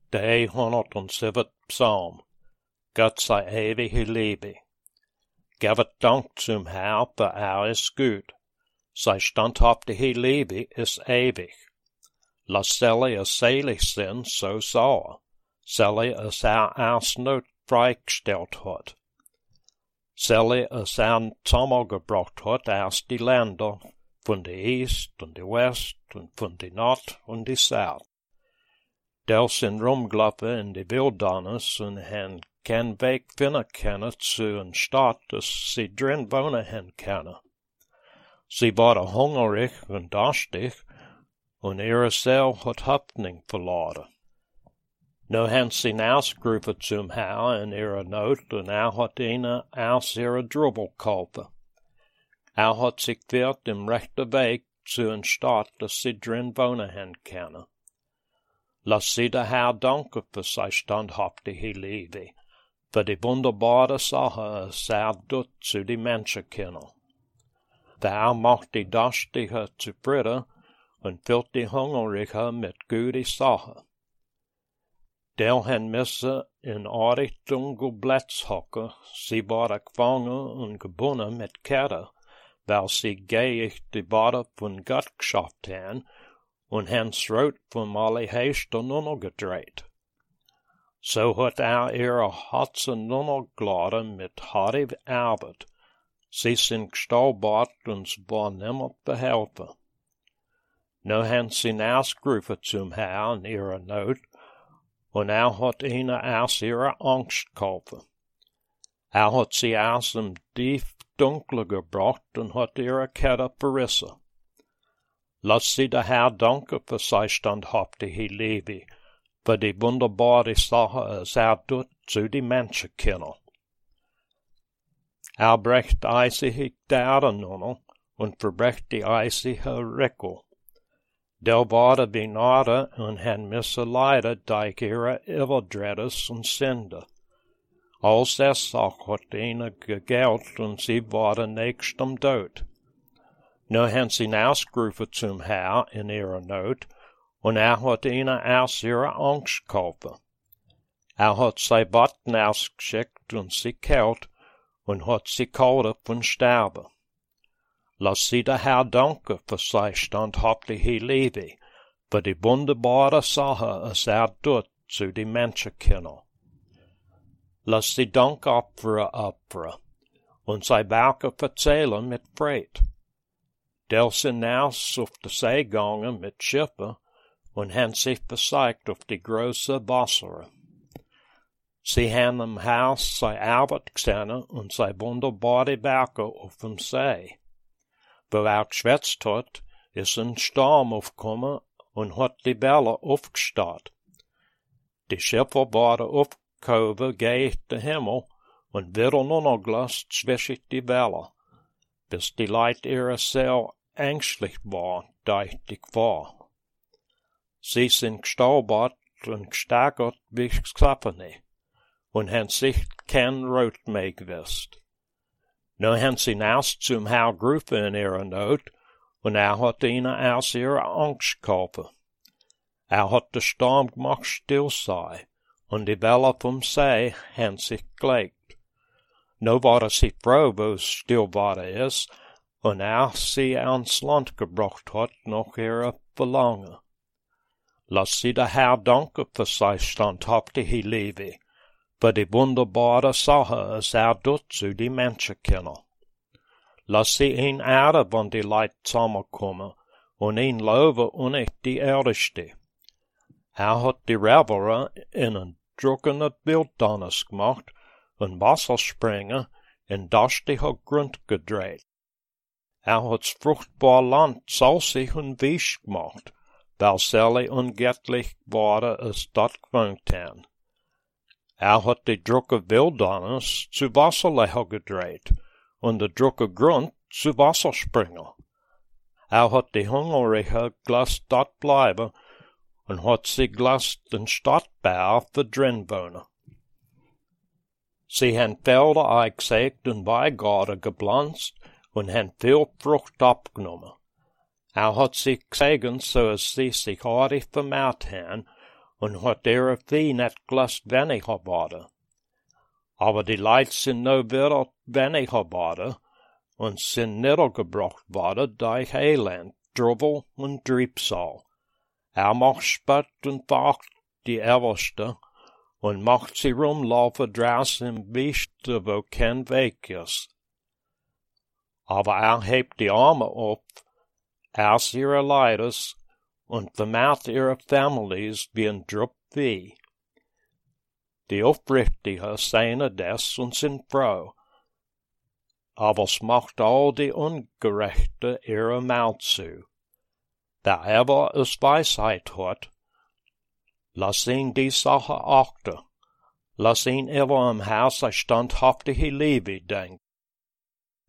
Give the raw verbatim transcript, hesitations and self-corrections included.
De honderdzeven Psalm. Gott sei ewig liebe. Gevet dank zum Herr, für er ist gut. Sei standhaftige Liebe ist ewig. Lass selle es selig sein, so sauer. Selle es er erst not freigestellt hat. Selle es er zusammengebracht hat aus die Länder, von die East und die West und von die Nord und die South. Der sind rumgelaufen in die Wildnis und haben keinen Weg finden können zu einer Stadt, dass sie drin wohnen haben können. Sie waren hungrig und durstig, und ihre Seele hat Hoffnung verloren. Nu haben sie ausgerufen zum Herr in ihrer Not, und er hat ihnen aus ihrer Drübel geholfen. Er hat sie geführt im rechten Weg zu einer Stadt, dass sie drin wohnen haben können. Lass sie der Herr danken für seine standhaftige Liebe, für die wunderbare Sache, es er tut zu die Menschenkindern. Der Herr macht die Durstige zufrieden und füllt die Hungrige mit guten Sachen. Der haben müssen in Einrichtung Plätze hocken, sie waren gefangen und gebunden mit Ketten, weil sie gegen die Bade von Gott geschafft haben, und Hans Rot vom Allerhöchsten untergedreht. So hat er ihre Herzen untergeladen mit harter Arbeit. Sie sind gestolpert und waren nimmer behelfen. Nu haben sie ausgerufen zum Herrn in ihrer Not, und er hat ihnen aus ihrer Angst geholfen. Er hat sie aus dem tief Dunkle gebracht und hat ihre Kette verrissen. Lass sie der Herr danken für seine standhaftige Liebe, für die wunderbare Sache, es er tut zu die Menschenkindern. Er brecht eisige Dären und verbrecht die eisige Rickel. Der waren benade und han müssen leiden durch ihre Übertretes und Sünde. Als das auch hat ihnen gegelt und sie waren nächst am Tod. Nu haben sie ausgerufen zum Herr in ihrer Not, und er hat ihnen aus ihrer Angst geholfen. Er hat sie Botten ausgeschickt und sie kalt, und hat sie gehalten von Sterben. Lass sie der Herr danken für seine standhaftige Liebe, für die wunderbare Sache, es er tut zu die Menschenkindern. Lass sie Dankopfer opfern, und sie Werke erzählen mit Freude. Der sind aus auf die See gegangen mit Schiffen und haben sich verzeigt auf die große Wasser. Sie haben im Haus seine Arbeit gesehen und seine wunderbare Werke auf dem See. Wo er geschwätzt hat, ist ein Sturm aufgekommen und hat die Welle aufgestaut. Die Schiffe waren aufgehoben gegen den Himmel und wieder untergelassen zwischen die Welle, bis die Leute ihrer Seele ängstlich waren durch die Gefahr. Sie sind gestolpert und gesteigert wie Geschaffene und haben sich kein Rot mehr gewusst. Nu haben sie erst zum Herr gerufen in ihrer Not, und er hat ihnen aus ihrer Angst geholfen. Er hat den Sturm gemacht still sei, und die Welle vom See haben sich gelegt. Nu waren sie froh, wo es still war ist, und er sie ans Land gebracht hat nach ihrer Verlangen. Lass sie der Herr danken für seine standhaftige Liebe, für die wunderbare Sache, es er tut zu die Menschenkindern. Lass sie ihn ehren, wenn die Leute zusammenkommen, und ihn loben und nicht die Ehrlichste. Er hat die Reverer in ein drückender Wildnis gemacht und Wasserspringen in dustiger Grund gedreht. Er hat's fruchtbar Land salzig und weich gemacht, weil Selle ungöttlich waren es dort gewohnt haben. Er hat die drucke Wildnis zu Wasserlecher gedreht und die drucke Grund zu Wasserspringer. Er hat die Hungrige gelassen dort bleiben und hat sie gelassen den Stadtbau für drinwohnen. Sie haben Felder eingesägt und Weingarten gepflanzt und haben viel Frucht abgenommen. Er hat sie gesegnet, so dass sie sich artig vermehrt haben und hat ihre Vieh net glas weniger bade. Aber die Leid sind no wieder weniger bade, und sind niedergebracht worden durch Elend, Drubbel und Triebsal. Er macht Spott und Wacht die Erste, und macht sie rumlaufen draußen im Wüste, wo kein Weg ist. Aber er hebt die Arme auf, aus ihre Leides, und vermehrt ihre Families wie ein Drupp Vieh. Die Aufrichtigen sehen das und sind froh, aber es macht all die Ungerechte ihre Maut zu. Der aber es Weisheit hat, lass ihn die Sache achten, lass ihn immer im Haus ein standhaftige Liebe denken.